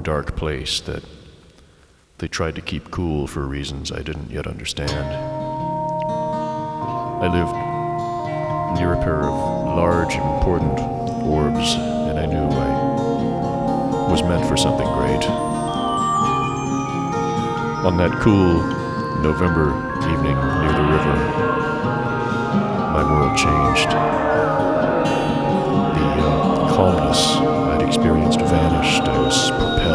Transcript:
dark place that they tried to keep cool for reasons I didn't yet understand. I lived near a pair of large, important orbs, and I knew I was meant for something great. On that cool November evening near the river, my world changed. The calmness I'd experienced vanished. I was propelled